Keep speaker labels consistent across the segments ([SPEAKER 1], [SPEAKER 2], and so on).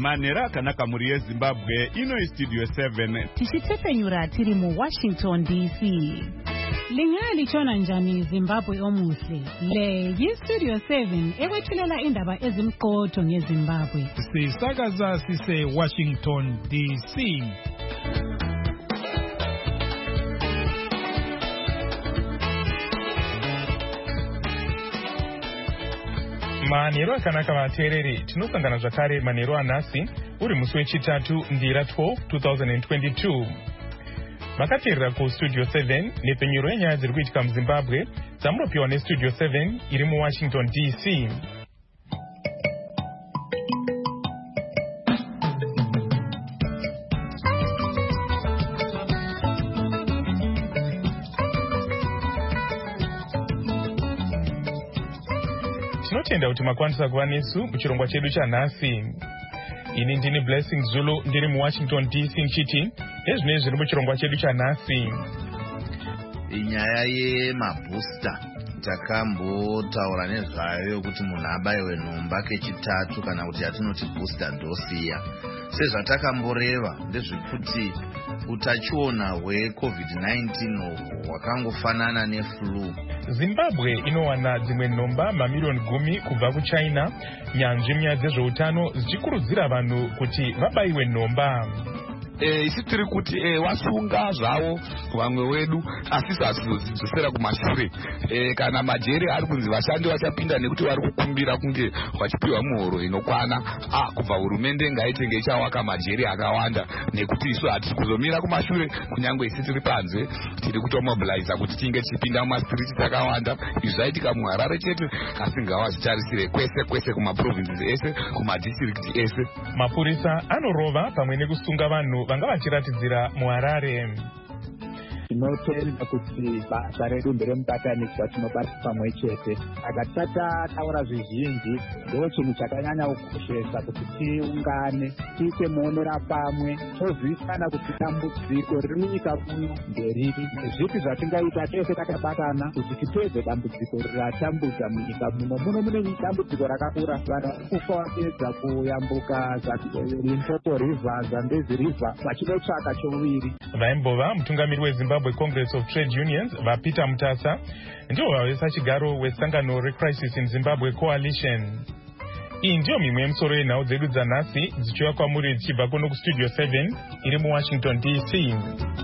[SPEAKER 1] Manera kanaka muri Zimbabwe ino studio 7
[SPEAKER 2] tichitepenyura tiri mu Washington DC. Lingali chona njani Zimbabwe omuhle. Le yi studio 7 ewethulela indaba ezimqotho ngeZimbabwe.
[SPEAKER 3] Sisakaza sise Washington DC. Manero akanaka vateereri tinosangana zvakare manero anhasi uri musi wechitatu ndira 12 2022. Makateerera kustudio 7 nepenyero yenyaya dziri kuitika muZimbabwe dzamunopiwa nestudio 7 iri muWashington DC. Tinotenda kuti makwanisa kuva nesu muchirongwa chedu chanhasi. Ini ndini Blessing Zulu ndiri muWashington DC nchiti ezvinezvi zviri muchirongwa chedu chanhasi.
[SPEAKER 4] Inyaya yemabhusita takambotaura nezvayo kuti munhu abayiwe nhomba kechitatu kana kuti yatinoti bhusita dosiya. Sezvatakamboreva ndezvekuti utachiona hweCovid-19 hwakangofanana neflu.
[SPEAKER 3] Zimbabwe inowana dzimwe nhomba mamiliyoni 10 kubva kuChina, nyanzvi munyaya dzezveutano zichikurudzira vanhu kuti vabayiwe nhomba.
[SPEAKER 5] Isi tiri kuti wasunga zvavo vamwe wedu asi asizodzosera kumashure. Kana majeri ari kunzi vashandi vachapinda nekuti vari kukumbira kunge vachipiwa muhoro inokwana. Kubva hurumende ngaitenge ichawaka majeri akawanda nekuti isu hatisi kuzomira kumashure kunyange isi tiri panze tiri kutomobiliza kuti tinge tichipinda mumastriti takawanda. Izvi zvaitika muHarare chete asi ngavazvitarisire kwese kumaprovinces ese kumadistricts ese.
[SPEAKER 3] Mapurisa anorova pamwe nekusunga vanhu vanga vachiratidzira muHarare.
[SPEAKER 6] Tinotenda kuti basa redu nderemubatanidzwa tinobata pamwe chete. Saka tataura zvizhinji ndo chinhu chakanyanya kukoshesa kuti tiungane tiite muonera pamwe tozivisana kuti dambudziko riri munyika muno nderiri nezvipi zvatingaita tese takabatana kuti tipedze dambudziko ratambudza munyika muno. Mune dambudziko rakakura, vanhu vari kufa vapedza kuyambuka Limpopo River, Zambezi River vachinotsvaka choviri.
[SPEAKER 3] Vaimbova mutungamiri weZimbabwe Congress of Trade Unions vaPeter Mutasa ndivo vavesa chigaro wesangano reCrisis in Zimbabwe Coalition. Iyi ndiyo mimwe yemisoro yenhau dzedu dzanhasi dzichiuya kwamuri dzichibva kuno kustudio 7 iri muWashington DC.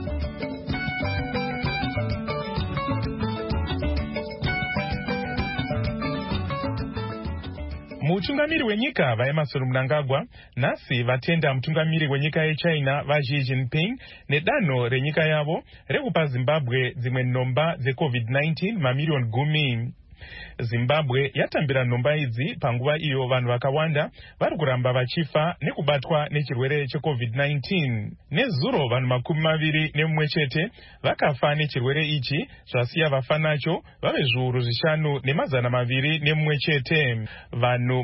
[SPEAKER 3] Mutungamiri wenyika vaEmmerson Mnangagwa nhasi vatenda mutungamiri wenyika yeChina vaXi Jinping nedanho renyika yavo rekupa Zimbabwe dzimwe nhomba dzeCovid-19 mamiliyoni 10. Zimbabwe yatambira nhomba idzi panguva iyo vanhu vakawanda vari kuramba vachifa nekubatwa nechirwere cheCovid-19. Nezuro vanhu 21 chete vakafa nechirwere ichi zvasiya vafa nacho vave zviuru 5,201 chete. Vanhu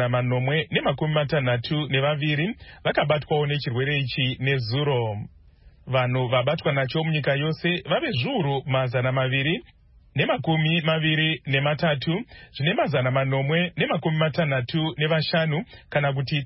[SPEAKER 3] 462 vakabatwawo nechirwere ichi nezuro. Vanhu vabatwa nacho munyika yose vave zviuru 223 zvine 465 kana kuti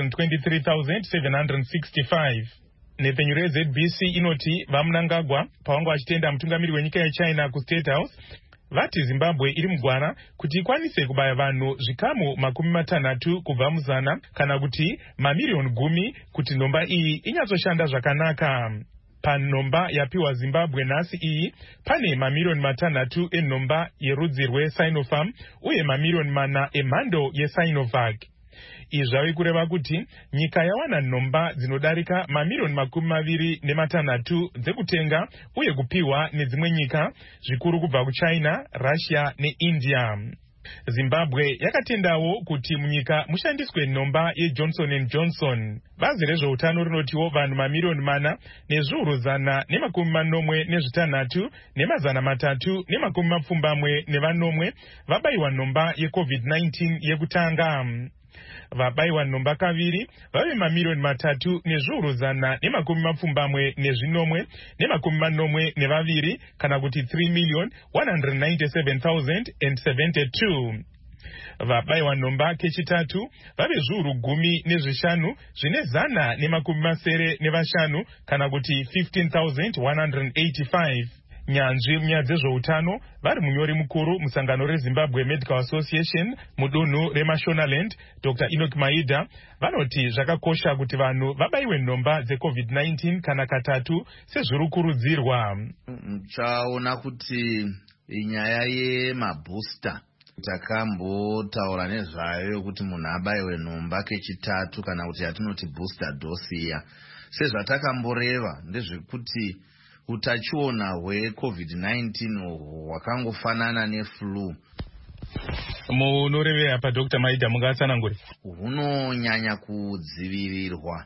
[SPEAKER 3] 223,765. Nepenyu reZBC inoti vaMnangagwa pavanga vachitenda mutungamiri wenyika yeChina kuState House vati Zimbabwe iri mugwara kuti ikwanise kubaya vanhu zvikamu 60 kubva muzana kana kuti mamiliyoni 10 kuti nhomba iyi inyatsoshanda zvakanaka. Panomba yapiwa Zimbabwe nhasi iyi pane mamiliyoni 6 enhomba yerudzi rweSinopharm uye mamiliyoni 4 emhando yeSinovac. Izvi zvave kureva kuti nyika yawana nhomba dzinodarika mamiliyoni 26 dzekutenga uye kupiwa nedzimwe nyika zvikuru kubva kuChina, Russia neIndia. Zimbabwe yakatendawo kuti munyika mushandiswe nhomba yeJohnson & Johnson. Bazi rezveutano rinotiwo vanhu mamiliyoni 4 nezviuru 146 370 vabayiwa nhomba yeCovid-19 yekutanga. Vabayiwa nhomba kaviri vave mamiliyoni 3 nezviuru 177,2 kana kuti 3,197,072. vabayiwa nhomba kechitatu vave zviuru 15 zvine 195 kana kuti 15,185. Nyanzvi munyaya dzezveutano vari munyori mukuru musangano reZimbabwe Medical Association mudunhu reMashonaland, Dr. Enoch Maida, vanoti zvakakosha kuti vanhu vabayiwe nhomba dzeCovid-19 kana katatu sezviri kurudzirwa.
[SPEAKER 4] Chaona kuti inyaya yemabhusita takambotaura nezvayo kuti munhu abayiwe nhomba kechitatu kana kuti yatinoti booster dose iya. Sezvatakamboreva ndezvekuti utachiona hweCovid-19 hwakangofanana neflu.
[SPEAKER 3] Munorevera pa Dr. Maida mungatsanangure?
[SPEAKER 4] Hunonyanya kudzivirirwa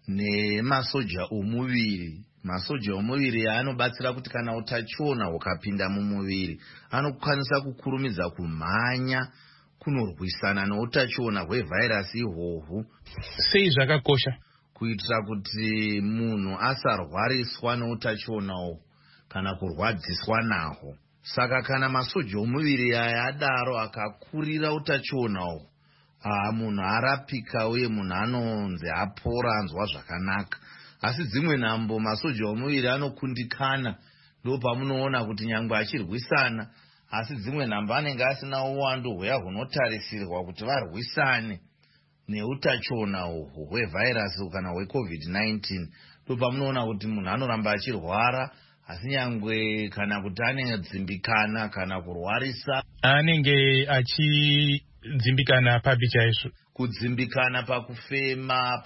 [SPEAKER 4] nemasoja omuviri. Masoja omuviri anobatsira kuti kana utachiona hukapinda mumuviri anokwanisa kukurumidza kumhanya kunorwisana neutachiona hwevhairasi ihwohwu.
[SPEAKER 3] Sei zvakakosha?
[SPEAKER 4] Kuitira kuti munhu asarwariswa neutachionawo kana kurwadziswa naho. Saka kana masoja omuviri aya adaro akakurira utachionawo, munhu arapika uye munhu anonzi apora, anzwa zvakanaka. Asi dzimwe nhambo masoja omuviri anokundikana, ndopamunoona kuti nyangwe achirwisana, asi dzimwe nhambo anenge asina uwandu hweya hunotarisirwa kuti varwisane neutachiona uhwu hwevhairasi kana hweCovid-19. Ndopamunoona kuti munhu anoramba achirwara, asi nyangwe kana kuti anodzimbikana kana kurwarisa.
[SPEAKER 3] Anenge achidzimbikana papi chaizvo?
[SPEAKER 4] Kudzimbikana pakufema,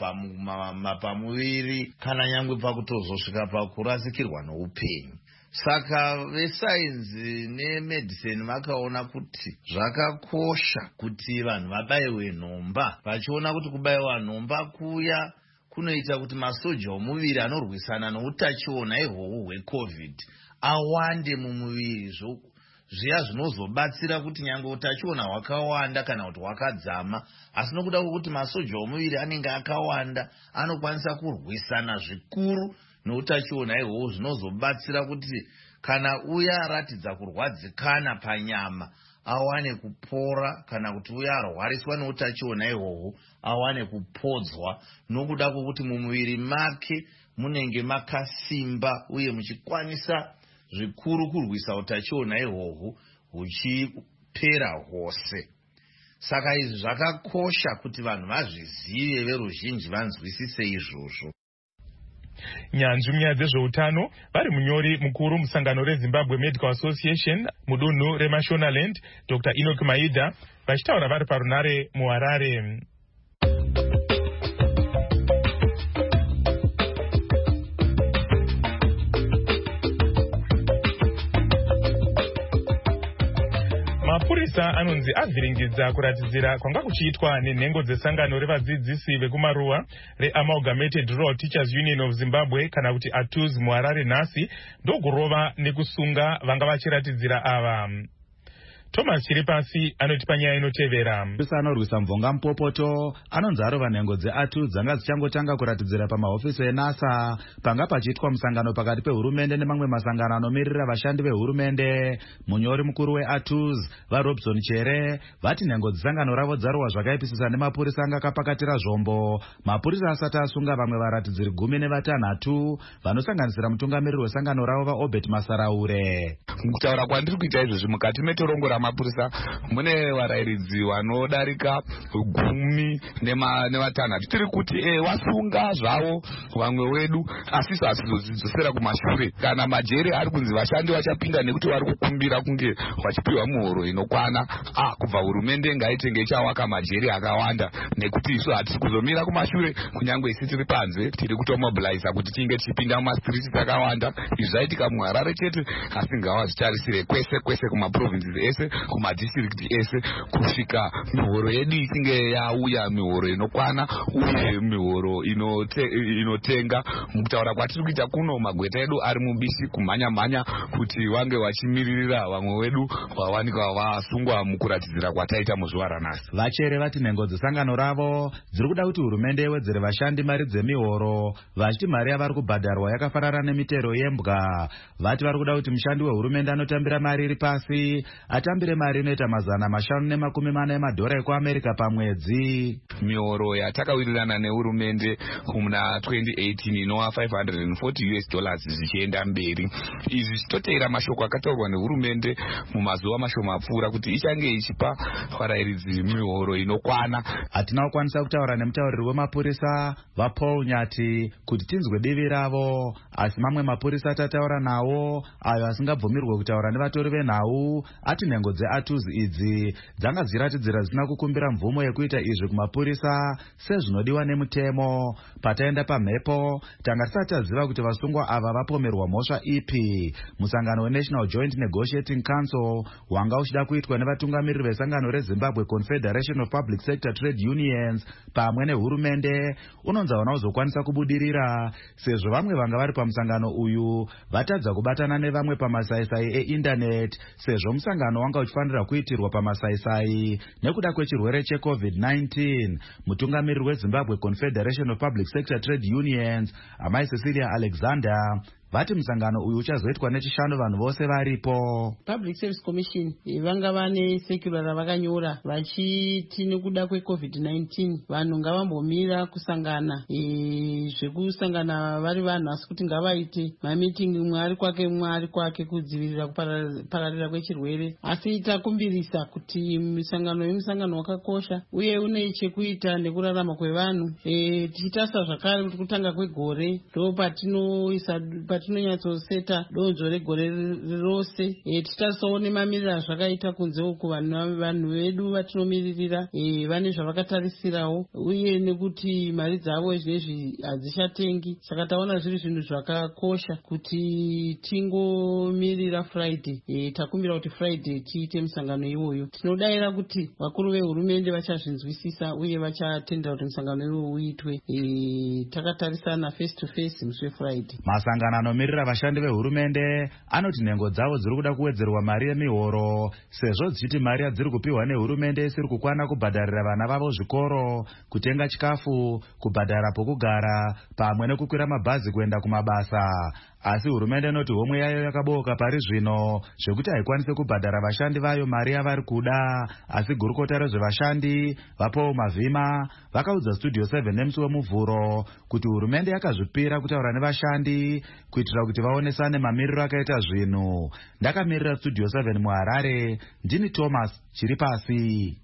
[SPEAKER 4] pamuviri, kana nyangwe pakutozosvika pakurasikirwa noupenyu. Saka vesainzi nemedicine vakaona kuti zvakakosha kuti vanhu vabayiwe nhomba, vachiona kuti kubayiwa nhomba kuya kunoita kuti masoja omuviri anorwisana noutachiona ihwohwu hweCovid awande mumuviri, zviya zvinozobatsira kuti nyangwe utachiona hwakawanda kana kuti hwakadzama, asi nokuda kwokuti masoja omuviri anenge akawanda anokwanisa kurwisana zvikuru noutachiona ihwohwu, zvinozobatsira kuti kana uya aratidza kurwadzikana panyama awane kupora, kana kuti uya arwariswa neutachiona ihwohwu awane kupodzwa, nokuda kwokuti mumuviri make munenge makasimba uye muchikwanisa zvikuru kurwisa utachiona ihwohwu huchipera hwose. Saka izvi zvakakosha kuti vanhu vazvizive, veruzhinji vanzwisise izvozvo.
[SPEAKER 3] Nyanzvi munyaya dzezveutano vari munyori mukuru musangano reZimbabwe Medical Association mudunhu reMashonaland, Dr. Enoch Maida, vachitaura vari parunare muHarare. Mapurisa anonzi avhiringidza kuratidzira kwanga kuchiitwa nenhengo dzesangano revadzidzisi vekumaruwa reAmalgamated Rural Teachers Union of Zimbabwe kana kuti ATUZ muHarare nhasi ndokurova nekusunga vanga vachiratidzira ava. Thomas Chiripasi anoti panyaya inotevera.
[SPEAKER 7] Mapurisa anorwisa mvonga mupopoto anonzi arova nhengo dzeATUZ dzanga dzichangotanga kuratidzira pamahofisi eNASA panga pachiitwa musangano pakati pehurumende nemamwe masangano anomirira vashandi vehurumende. Munyori mukuru weATUZ vaRobson Chere vati nhengo dzesangano ravo dzarohwa zvakaipisisa nemapurisa anga akapakatira zvombo. Mapurisa asati asunga vamwe varatidziri 16 vanosanganisira mutungamiriri wesangano ravo vaObert Masaraure.
[SPEAKER 5] Kutaura kwandiri kuita izvozvi mukati metorongo ramapurisa mune varayiridzi vanodarika 16. Tiri kuti wasunga zvavo vamwe wedu asi asizodzosera kumashure. Kana majere ari kunzi vashandi vachapinda nekuti vari kukumbira kunge vachipiwa muhoro inokwana, kubva hurumende ngaitenge ichawaka majere akawanda, nekuti isu hatisi kuzomira kumashure. Kunyangwe isi tiri panze tiri kutomobiliza kuti tinge tichipinda mumastriti akawanda. Izvi zvaitika muHarare chete, asi ngawa zvitarisire kwese kwese kumaprovinces ese, kumadistricti ese, kusvika mihoro yedu ichinge yauya, mihoro inokwana uye mihoro inotenga. Mukutaura kwatiri kuita kuno, magweta edu ari mubishi kumhanya kuti wange vachimiririra vamwe wedu vawanikwa vasungwa mukuratidzira kwataita muzuva ranhasi.
[SPEAKER 7] Vachere vati nhengo dzesangano ravo dziri kuda kuti hurumende yewedzere vashandi mari dzemihoro, vachiti mari yavari kubhadharwa yakafanana nemitero yembwa. Vati vari kuda kuti mushandi wehurumende anotambira mari iri pasi atambire mahambire mari inoita $540 emadhora ekuAmerica pamwedzi.
[SPEAKER 5] Mihoro yatakawirirana nehurumende muna 2018 inova $540 zvichienda mberi. Izvi zvitoteera mashoko akataurwa nehurumende mumazuva mashoma apfuura kuti ichange ichipa varayiridzi mihoro inokwana.
[SPEAKER 7] Hatina kukwanisa kutaura nemutauriri wemapurisa vaPaul Nyati kuti tinzwe divi ravo, asi mamwe mapurisa atataura nawo ayo asingabvumirwe kutaura nevatori venhau ati nhengo dzeATUZ idzi dzanga dziratidzira zvisina kukumbira mvumo yekuita izvi kumapurisa sezvinodiwa nemutemo. Pataenda pamhepo tanga tisati taziva kuti vasungwa ava vapomerwa mhosva ipi. Musangano weNational Joint Negotiating Council wanga uchida kuitwa nevatungamiriri vesangano reZimbabwe Confederation of Public Sector Trade Unions pamwe nehurumende unonzi hauna kuzokwanisa kubudirira sezvo vamwe vanga vari pamusangano uyu vatadza kubatana nevamwe pamasaisai eindaneti, sezvo musangano wanga uchifanira kuitirwa pamasaisai nekuda kwechirwere cheCovid-19. Mutungamiriri weZimbabwe Confederation of Public Sector Trade Unions Amai Cecilia Alexander vati musangano uyu uchazoitwa nechishanu vanhu vose varipo.
[SPEAKER 8] Public Service Commission vanga vane secular ravakanyora vachiti nekuda kweCovid-19 vanhu ngavambomira kusangana zvekusangana vari vanhu, asi kuti ngavaite mamitingi mumwe ari kwake kudzivirira kupararira kwechirwere. Asi takumbirisa kuti musangano wakakosha uye une chekuita nekurarama kwevanhu. Tichitarisa zvakare kuti kutanga kwegore ndo patinonyatsoseta donzvo regore rose. Titarisawo nemamiriro azvakaita kunze uku vanhu vedu vatinomiririra vane zvavakatarisirawo, uye nekuti mari dzavo zvinezvi hadzichatengi. Saka taona zviri zvinhu zvakakosha kuti tingomirira Friday. Takumbira kuti Friday tiite musangano iwoyo. Tinodayira kuti vakuru vehurumende vachazvinzwisisa uye vachatendera kuti musangano iwoyo uitwe. Takatarisana face to face musi weFriday.
[SPEAKER 7] Masangano anomiririra vashandi vehurumende anoti nhengo dzavo dziri kuda kuwedzerwa mari yemihoro sezvo dzichiti mari yadziri kupiwa nehurumende isiri kukwana kubhadharira vana vavo zvikoro, kutenga chikafu, kubhadhara pokugara pamwe nekukwira mabhazi kuenda kumabasa. Asi hurumende inoti homwe yayo yakabooka pari zvino zvekuti haikwanise kubhadhara vashandi vayo mari yavari kuda. Asi gurukota rezvevashandi vaPaul Mavhima vakaudza Studio 7 nemusi wemuvhuro kuti hurumende yakazvipira kutaura nevashandi kuitira kuti vaonesane mamiriro akaita zvinhu. Ndakamirira Studio 7 muHarare, ndini Thomas Chiripasi.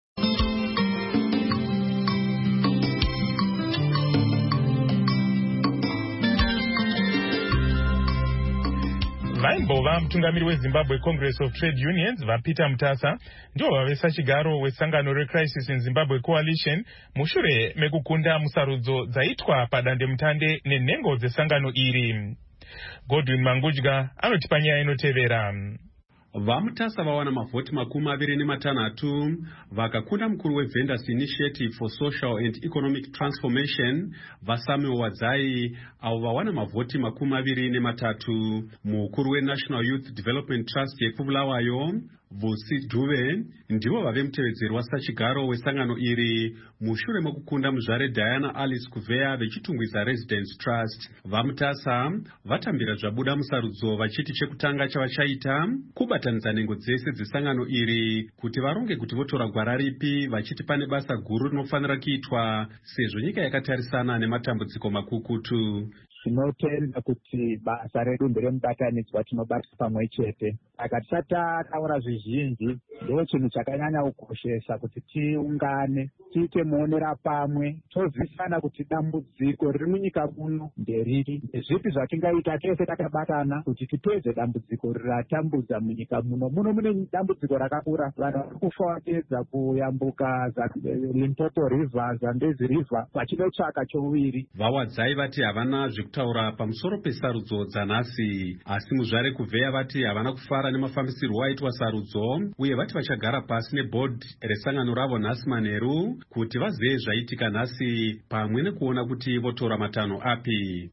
[SPEAKER 3] vaimbova mutungamiri weZimbabwe Congress of Trade Unions vaPeter Mutasa ndivo vavesa chigaro wesangano reCrisis in Zimbabwe Coalition mushure mekukunda musarudzo dzaitwa padandemutande nenhengo dzesangano iri. Godwin Mangudya anotipa nyaya inotevera.
[SPEAKER 9] VaMutasa vawana mavhoti 26 vakakunda mukuru weVendors Initiative for Social and Economic Transformation vaSamuel Wadzai avo vawana mavhoti 23. Mukuru weNational Youth Development Trust yePfuvulawayo Vusi Dhuve ndivo vave mutevedzeri wasachigaro wesangano iri mushure mekukunda muzvare Diana Alice Kuvea vechitungwiza Residence Trust. VaMutasa vatambira zvabuda musarudzo vachiti chekutanga chavachaita kubatanidza nhengo dzese dzesangano iri kuti varonge kuti votora gwara ripi, vachiti pane basa guru rinofanira kuitwa sezvo nyika yakatarisana nematambudziko makukutu.
[SPEAKER 6] Tinotenda kuti basa redu nderemubatanidzwa tinobata pamwe chete. Saka tisati taura zvizhinji ndo chinhu chakanyanya kukoshesa kuti tiungane tiite muonera pamwe tozivisana kuti dambudziko riri munyika muno nderiri, ndezvipi zvatingaita tese takabatana kuti tipedze dambudziko ratambudza munyika muno. Mune dambudziko rakakura, vanhu vari kufa vapedza kuyambuka Limpopo River, Zambezi River vachinotsvaka chouviri.
[SPEAKER 9] VaWadzai vati havana zvekutaura pamusoro pesarudzo dzanhasi, asi muzvare Kuvea vati havana kufara nemafambisirwo aitwa sarudzo uye vati vachagara pasi nebhodhi resangano ravo nhasi manheru kuti vazive zvaitika nhasi pamwe nekuona kuti votora matanho api.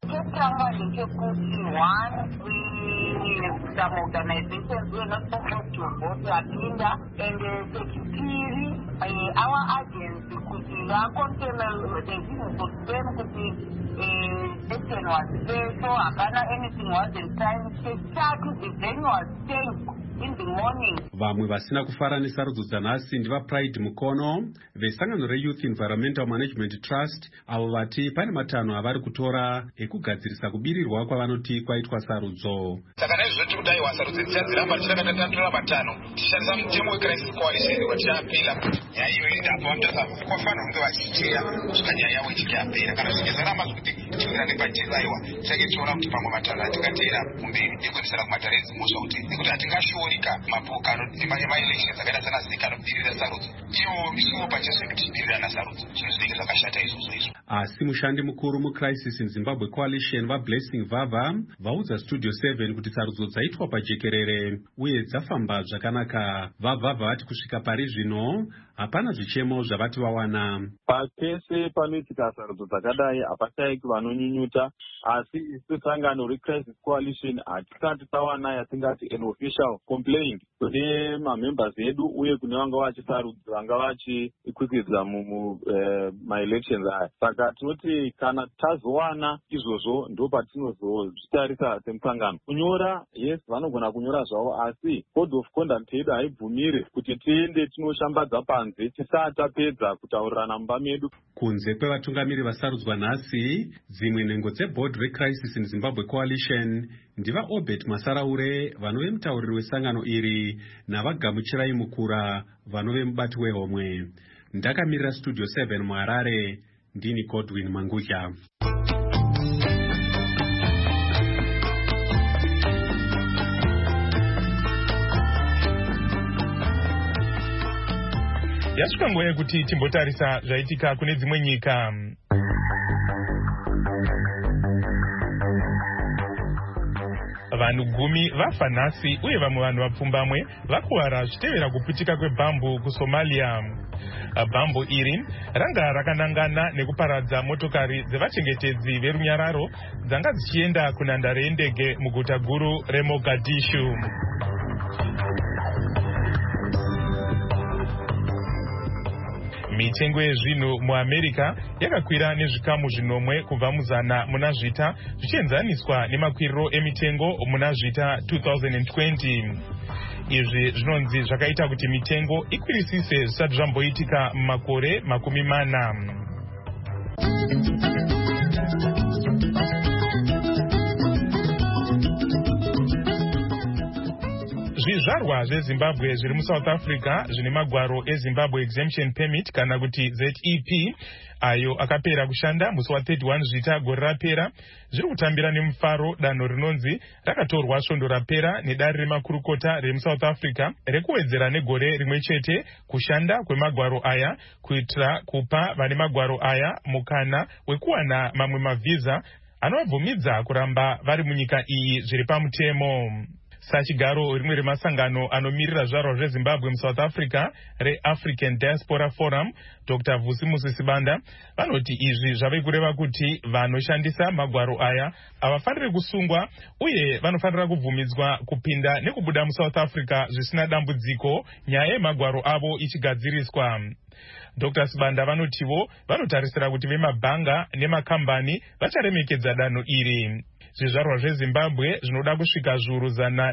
[SPEAKER 10] Some organizations were not supposed to vote Apinda, and security, our agents could contain the business of them could be session was there, so anything wasn't time. The venue was staying in the morning.
[SPEAKER 9] Vamwe vasina kufara nesarudzo dzanhasi ndiva Pride Mukono vesangano reYouth Environmental Management Trust, avo vati pane matanho avari kutora ekugadzirisa kubirirwa kwavanoti kwaitwa sarudzo.
[SPEAKER 11] Saka naizvozvo tiri kudaiwa sarudzo dzichadziramba tichakatatora matanho tichishandisa mutemo weCrisis Coalition watichapira nyaya iyoyi ndapo vamutasa kwafanira kunge vachicheya kusvika nyaya yavo ichinge yapera. Kana zvichizaramba zvokuti tichira nepajezi aiwa tichake tichiona kuti pamwe matanho atingateera kumberi ekuendesera kumatanho edzimhosva kuti nekuti hatingashoorika mapoka emaelections akaita sana zika anobiririra sarudzo ivo pachesu kutibiririra nasarudzo zvinhu zvinenge zvakashata izvozvo izvo.
[SPEAKER 9] Asi mushandi mukuru muCrisis in Zimbabwe Coalition vaBlessing Vava vaudza Studio 7 kuti sarudzo dzaitwa pajekerere uye dzafamba zvakanaka. Vava vati kusvika pari zvino hapana zvichemo zvavati vawana.
[SPEAKER 12] Pese panoitika sarudzo dzakadai hapashayiki vanonyunyuta, asi isu sangano reCrisis Coalition hatisati tawana yatingati an official complaint kune mamembers edu uye kune vanga vachisarudza vanga vachikwikwidzwa maelections aya. Saka tinoti kana tazowana izvozvo ndo patinozozvitarisa semusangano. Kunyora, yes, vanogona kunyora zvavo, asi code of conduct yedu haibvumire kuti tiende tinoshambadza panze tisati tapedza kutaurirana mumba medu.
[SPEAKER 9] Kunze kwevatungamiri vasarudzwa nhasi, dzimwe nhengo dzeboard reCrisis in Zimbabwe Coalition ndiva Obert Masaraure vanove mutauriri wesangano iri navaGamuchirai Mukura vanove mubati wehomwe. Ndakamirira Studio 7 muHarare, ndini Godwin Manguja.
[SPEAKER 3] Yasvika nguva yekuti timbotarisa zvaitika kune dzimwe nyika. Vanhu 10 vafa nhasi uye vamwe vanhu vapfumbamwe vakuwara zvichitevera kuputika kwebhambu kuSomalia. Bhambu iri ranga rakanangana nekuparadza motokari dzevachengetedzi verunyararo dzanga dzichienda kunhandare yendege muguta guru reMogadishu. Mitengo yezvinhu muAmerica yakakwira nezvikamu zvinomwe kubva muzana muna zvita zvichienzaniswa nemakwiriro emitengo muna zvita 2020. Izvi zvinonzi zvakaita kuti mitengo ikwirisise zvisati zvamboitika mumakore 40. Zvizvarwa zveZimbabwe zviri muSouth Africa zvine magwaro eZimbabwe Exemption Permit kana kuti ZEP ayo akapera kushanda musi wa31 zvita gore rapera zviri kutambira nemufaro danho rinonzi rakatorwa svondo rapera nedare remakurukota remuSouth Africa rekuwedzera negore rimwe chete kushanda kwemagwaro aya kuitira kupa vane magwaro aya mukana wekuwana mamwe mavhiza anovabvumidza kuramba vari munyika iyi zviri pamutemo. Sachigaro rimwe remasangano anomirira zvaro zveZimbabwe muSouth Africa reAfrican Diaspora Forum, Dr. Vusimusi Sibanda vanoti izvi zvave kureva kuti vanoshandisa magwaro aya havafaniri kusungwa uye vanofanira kubvumidzwa kupinda nekubuda muSouth Africa zvisina dambudziko nyaya yemagwaro avo ichigadziriswa. Dr. Sibanda vanotivo vanotarisira kuti vemabhanga nemakambani vacharemekedza danho iri. Zvizvarwa zveZimbabwe zvinoda kusvika zviuru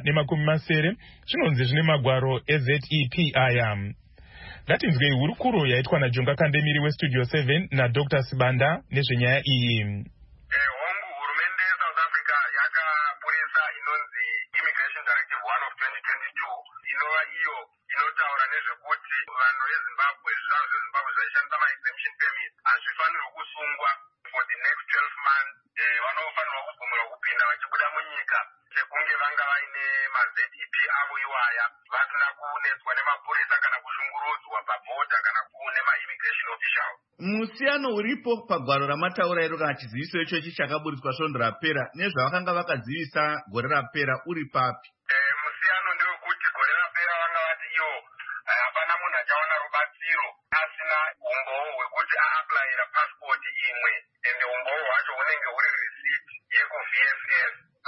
[SPEAKER 3] 170 zvinonzi zvine magwaro eZEP aya. Ngatinzwei hurukuro yaitwa naJonga Kandemiri weStudio 7 naDr. Sibanda nezvenyaya iyi.
[SPEAKER 11] Hongu hurumende yeSouth Africa yakaburisa inonzi Immigration Directive 1 of 2022 inova iyo inotaura nezvekuti vanhu veZimbabwe, zvizvarwa zveZimbabwe zvaishandisa ma-exemption permit hazvifanirwi kusungwa for the next 12 months. Vanofanirwa kubvumirwa kupinda vachibuda munyika sekunge vanga vaine maZEP avo iwaya vasina kunetswa nemapurisa kana kushungurudzwa pabhodha kana kune ma-immigration official.
[SPEAKER 4] Musiyano uripo pagwaro ramataura iro kana chiziviso ichochi chakaburitswa svondo rapera nezvavakanga vakazivisa gore rapera uri papi?
[SPEAKER 11] Musiyano ndewekuti gore rapera vanga vati iyo hapana munhu achawana rubatsiro asina umbowo hwekuti aaplayira passport imwe, ende umbowo hwacho hunenge huri receipt yekuVFS. Saka zvava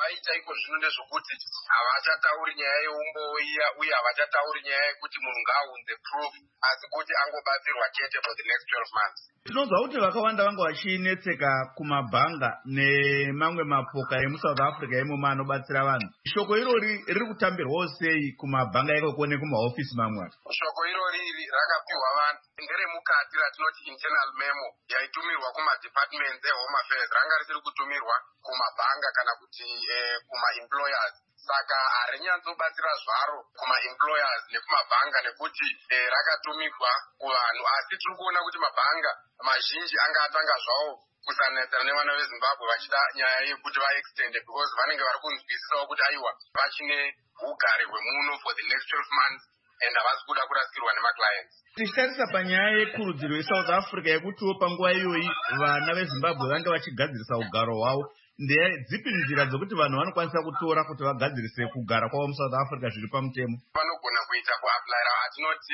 [SPEAKER 11] zvavaita iko zvino ndezvokuti havachatauri nyaya yeumbo iya uye havachatauri nyaya yekuti munhu ngaaunze proof asi kuti angobatsirwa chete for the next 12 months.
[SPEAKER 1] Tinonzwa kuti vakawanda vanga vachinetseka kumabhanga nemamwe mapoka emuSouth Africa imomo anobatsira vanhu. Shoko irori riri kutambirwawo sei kumabhanga ikoko nekumahofisi mamwe?
[SPEAKER 11] Shoko irori rakapiwa vanhu nderemukati ratinoti internal memo yaitumirwa kumadepartments ehome affairs, ranga risiri kutumirwa kumabhanga kana kuti kuma-employers. Saka harinyatsobatsira zvaro kuma-employers nekumabhanga nekuti rakatumirwa kuvanhu, asi tiri kuona kuti mabhanga mazhinji anga atanga zvavo kusanetsana nevana veZimbabwe vachida nyaya yekuti vaextende because vanenge vari kunzwisisawo kuti aiwa vachine ugare hwemuno for the next 12 months and havasi kuda kurasikirwa nemaclients.
[SPEAKER 1] Tichitarisa panyaya yekurudziro yeSouth Africa yekutiwo panguva iyoyi vana veZimbabwe vange vachigadzirisa ugaro hwavo, ndedzipi nzira dzokuti vanhu vanokwanisa kutora kuti vagadzirise kugara kwavo muSouth Africa zviri pamutemo?
[SPEAKER 11] Vanogona kuita kuaplayira atinoti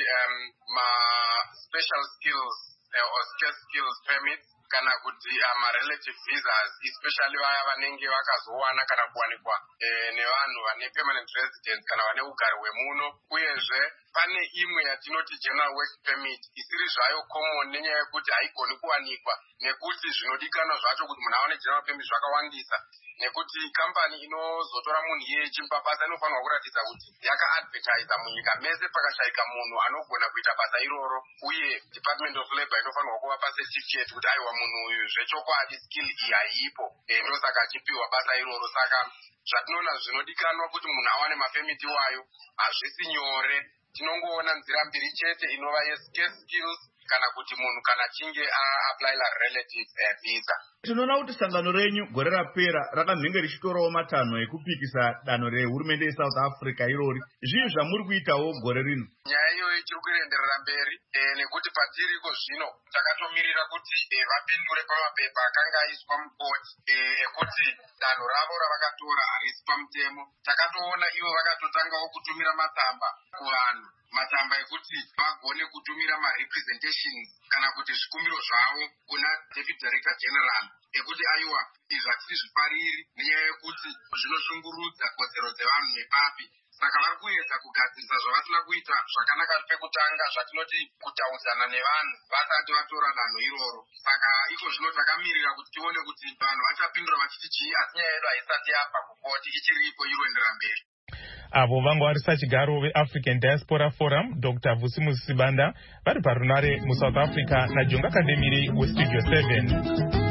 [SPEAKER 11] ma-special skills or scarce skills permits kana kuti ma-relative visas, especially vaya vanenge vakazowana kana kuwanikwa nevanhu vane permanent residence kana vane ugare hwemuno. Uyezve pane imwe yatinoti general work permit isiri zvayo common nenyaya yekuti haigoni kuwanikwa nekuti zvinodikanwa zvacho kuti munhu awane general permit zvakawandisa, nekuti kambani inozotora munhu iye ichimupa basa inofanirwa kuratidza kuti yakaadvertisa munyika mese pakashayika munhu anogona kuita basa iroro, uye Department of Labour inofanirwa kuvapa certificate kuti aiwa munhu uyu zvechokwadi skill iyi haipo, ndosaka achipiwa basa iroro. Saka zvatinoona zvinodikanwa kuti munhu awane mapemiti iwayo hazvisi nyore. Tinongoona nzira mbiri chete, inova ye-scarce skills kana kuti munhu kana achinge aaplayira relative visa.
[SPEAKER 1] Tinoona kuti sangano renyu gore rapera rakamhenge richitorawo matanho ekupikisa danho rehurumende yeSouth Africa irori. Zvinhu zvamuri kuitawo gore rino?
[SPEAKER 11] Nyaya iyoyo ichiri kuenderera mberi nekuti patiriko zvino takatomirira kuti vapindure pamapepa akanga aiswa mukoti ekuti danho ravo ravakatora harisi pamutemo. Takatoona ivo vakatotangawo kutumira matsamba kuvanhu, matsamba ekuti vagone kutumira ma-representations kana kuti zvikumbiro zvavo kuna Deputy Director General ekuti aiwa izvi hatisi zvifariri nenyaya yekuti zvinoshungurudza kodzero dzevanhu nepapi. Saka vari kuedza kugadzirisa zvavasina kuita zvakanaka pekutanga, zvatinoti kutaudzana nevanhu vasati vatora danho iroro. Saka iko zvino takamirira kuti tione kuti vanhu vachapindura vachiti chii, asi nyaya yedu haisati yabva kukoti, ichiripo iroendera mberi.
[SPEAKER 3] Avo vanga varisa chigaro veAfrican Diaspora Forum Dr. Vusimusi Sibanda vari parunare muSouth Africa naJonga Kandemiri weStudio 7.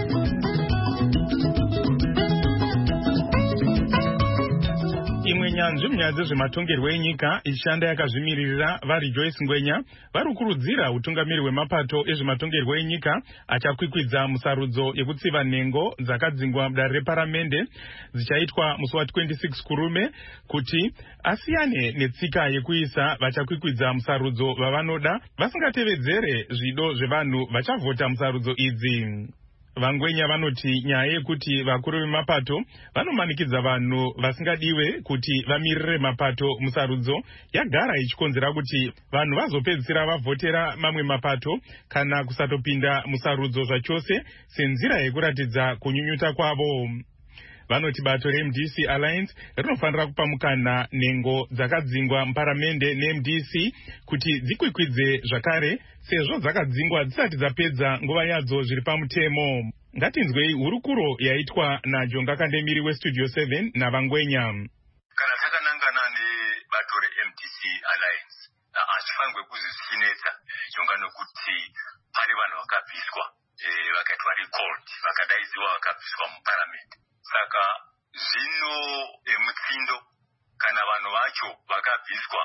[SPEAKER 3] Imwe nyanzvi munyaya dzezvematongerwo enyika ishanda yakazvimiririra vari Joyce Ngwenya vari kukurudzira utungamiri hwemapato ezvematongerwo enyika achakwikwidza musarudzo yekutsiva nhengo dzakadzingwa mudare reparamende dzichaitwa musi wa26 kurume kuti asiyane netsika yekuisa vachakwikwidza musarudzo vavanoda vasingatevedzere zvido zvevanhu vachavhota musarudzo idzi. Vangwenya vanoti nyaya yekuti vakuru vemapato vanomanikidza vanhu vasingadiwe kuti vamirire mapato musarudzo yagara ichikonzera kuti vanhu vazopedzisira vavhotera mamwe mapato kana kusatopinda musarudzo zvachose senzira yekuratidza kunyunyuta kwavo. Vanoti bato reMDC Alliance rinofanira kupa mukana nhengo dzakadzingwa muparamende neMDC kuti dzikwikwidze zvakare sezvo dzakadzingwa dzisati dzapedza nguva yadzo zviri pamutemo. Ngatinzwei hurukuro yaitwa naJonga Kandemiri weStudio 7 naVangwenya.
[SPEAKER 13] Kana takanangana nebato reMDC Alliance hazvifanirwe kuzvisinetsa Jonga nokuti pane vanhu vakabviswa vakaitwa recalled vakadaidziwa vakabviswa muparamende. Saka zvino mutsindo kana vanhu vacho vakabviswa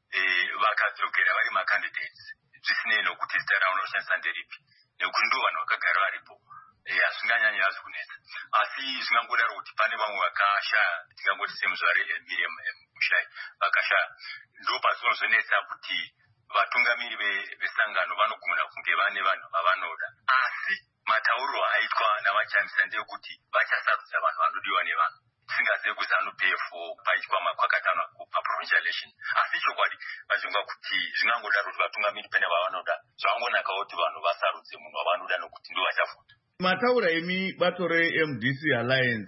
[SPEAKER 13] vakadzokera vari macandidates zvisinei nokuti zita ravo rinoshandisa nderipi, nekuti ndo vanhu vakagara varipo, hazvinganyanyi hazi kunetsa. Asi zvingangodaro kuti pane vamwe vakashaya, tingangoti semuzvare Miriam Mushai vakashaya, ndo pazvinozonetsa kuti vatungamiri vesangano vanogona kunge vane vanhu vavanoda, asi matauriro aitwa navachamisa ndeyekuti vachasarudza vanhu vanodiwa nevanhu tisingazive kuti anopay for paitwa makwakatano paprovincial election. Asi chokwadi vachonga kuti zvingangodaro kuti vatungamiri pene vavanoda zvangonakawo kuti vanhu vasarudze munhu wavanoda nokuti ndo vachafunda.
[SPEAKER 1] Mataura emi bato reMDC Alliance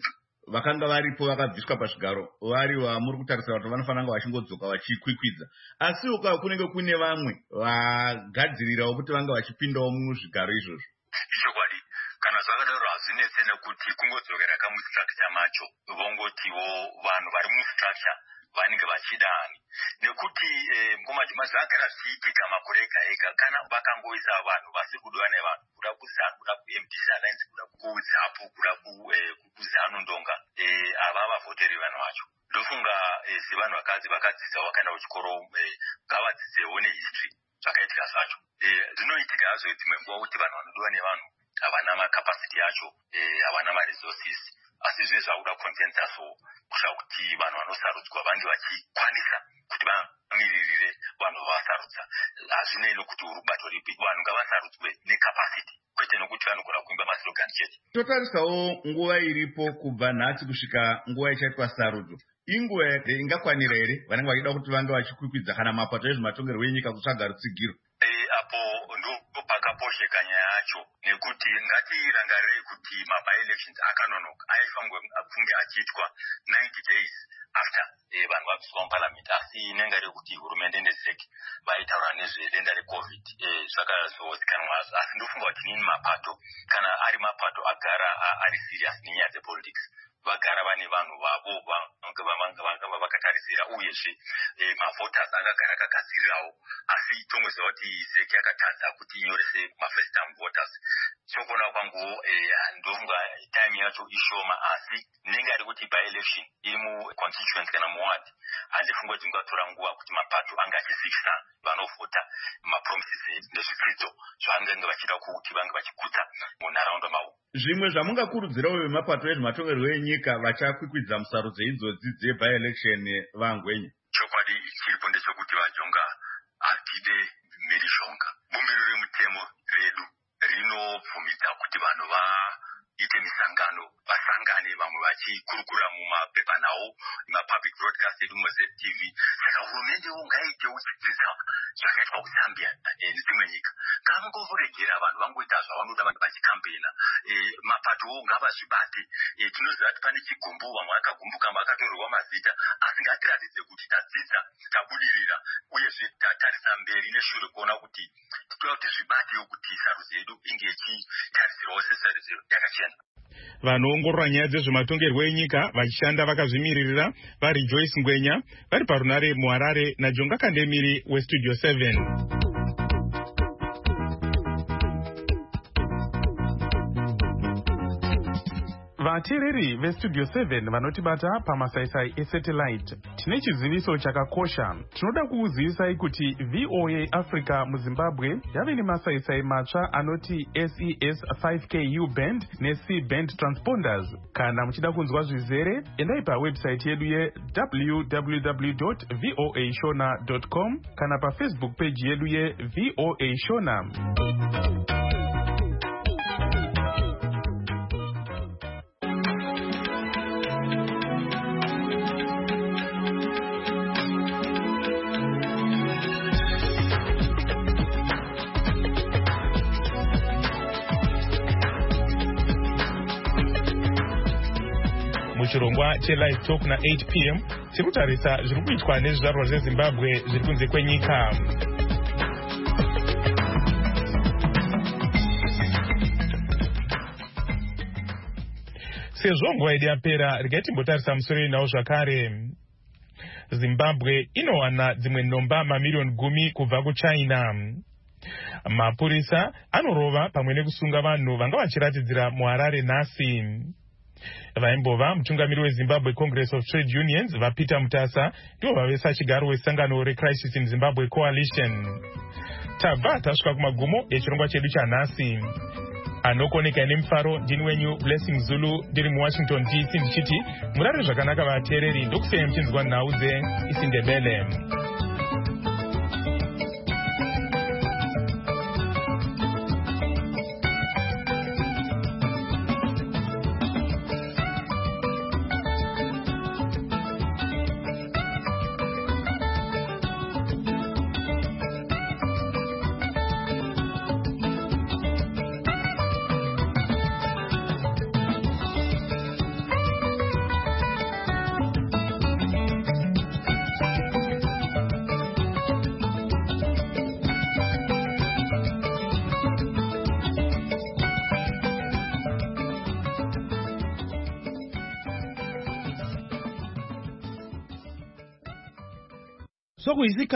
[SPEAKER 1] vakanga varipo vakabviswa pazvigaro vari vamuri kutarisira kuti vanofanira vachingodzoka vachikwikwidza, asi uka kunenge kune vamwe vagadzirirawo kuti vanga vachipindawo muzvigaro izvozvo.
[SPEAKER 13] Chokwadi, kana zvakadaro hazvinetse nekuti kungodzokera kamustructure macho vongotiwo vanhu vari mustructure vanenge vachidani, nekuti ngomadhima zvagara zvichiitika makore ega ega kana vakangoisa vanhu vasi kudiwa nevanhu kuda kuzanu kuda kuMDC Alliance kuda kuZAPU kuda kuZANU Ndonga ava vavhoteri vanhu vacho. Ndofunga sevanhu vakadzidza vakaenda kuchikoro ngavadzidzewo nehistory zvakaitika zvacho. Zvinoitika hazvo dzimwe nguva kuti vanhu vanodiwa nevanhu havana makapasiti yacho, havana maresources, asi zvezvakuda consensus kusha kuti vanhu vanosarudzwa vange vachikwanisa kuti vamiririre vanhu vasarudza. Hazvinei nokuti urubato ripi, vanhu ngavasarudzwe necapacity kwete nokuti vanogona kuimba maslogani chete.
[SPEAKER 1] Totarisawo nguva iripo kubva nhasi kusvika nguva ichaitwa sarudzo, inguva ingakwanira here vanenge vachida kuti vange vachikwikwidza kana mapato ezvematongerwo enyika kutsvaga rutsigiro?
[SPEAKER 13] Apo ndo pakaposheka nyaya yacho, nekuti ngatirangarire kuti maby-elections akanonoka aifanirwa kunge achiitwa 90 days after vanhu vabviswa muparliament, asi nenga rekuti hurumende nezek vaitaura nezvedenda recovid zvakazozikanwa, asi ndofunga kuti nini mapato kana ari mapato agara ari serious nenyaya dzepolitics vagara vane vanhu vavo vanga vakatarisira, uyezve mavhoters akagara akagadzirirawo, asi tongoziva kuti zeki yakatadza kuti inyorese mafirst time voters. Chokuona kwangu ndofunga time yacho ishoma, asi nenga ari kuti by-election iri muconstituency kana muward, handifunga kuti ingatora nguva kuti mapato anga achisivisa vanovhota mapromises nezvidzidzo zvavanenge vachida kuti vange vachikutsa munharaunda mavo.
[SPEAKER 1] Zvimwe zvamungakurudzirawo vemapato ezvematongerwo enyika vachakwikwidza musarudzo idzodzi dzeby-election vangwenyu?
[SPEAKER 13] Chokwadi chiripo ndechekuti vajonga atide mhirizhonga. Bumbiro remutemo redu rinobvumidza kuti vanhu vaite misangano, vasangane, vamwe vachikurukura mumapepa nawo mapublic broadcast edu muZTV. Saka hurumendewo ngaitewo chidzidza zvakaitwa kuZambia nedzimwe nyika. Ngavangoregera vanhu vangoita zvavanoda vanhu vachikampena, mapatowo ngavazvibate. Tinoziva kuti pane chigumbu, vamwe vakagumbuka vakatorerwa mazita, asi ngatiratidze kuti tadzidza, tabudirira, uyezve tatarisa mberi neshure kuona kuti toda kuti zvibatewo kuti sarudzo yedu inge ichitarisirawo sesarudzo yakachena.
[SPEAKER 3] Vanoongorora nyaya dzezvematongerwo enyika vachishanda vakazvimiririra vari Joyce Ngwenya vari parunare muHarare naJonga Kandemiri weStudio 7. Vateereri veStudio 7 vanotibata pamasaisai esatellite, tine chiziviso chakakosha. Tinoda kukuzivisai kuti VOA Africa muZimbabwe yave nemasaisai matsva anoti SES 5K U-band neC band transponders. Kana muchida kunzwa zvizere, endai pawebsite yedu www.voashona.com kana paFacebook page yedu yeVOA Shona. Muchirongwa cheLive Talk na 8 p.m. tikutarisa zviri kuitwa nezvizvarwa zveZimbabwe zviri kunze kwenyika. Sezvo nguva yedu yapera, regai timbotarisa musoro inawo zvakare. Zimbabwe inowana dzimwe nhomba mamiliyoni 10 kubva kuChina. Mapurisa anorova pamwe nekusunga vanhu vanga vachiratidzira muHarare nhasi. Vaimbova mutungamiri weZimbabwe Congress of Trade Unions vaPeter Mutasa ndivo vavesa chigaro wesangano reCrisis in Zimbabwe Coalition. Tabva tasvika kumagumo echirongwa chedu chanhasi. Anokoneka nemufaro ndini wenyu Blessing Zulu ndiri muWashington DC ndichiti murare zvakanaka vateereri, ndokusiyai muchinzwa nhau dzeIsiNdebele.
[SPEAKER 14] sokuyisikhathi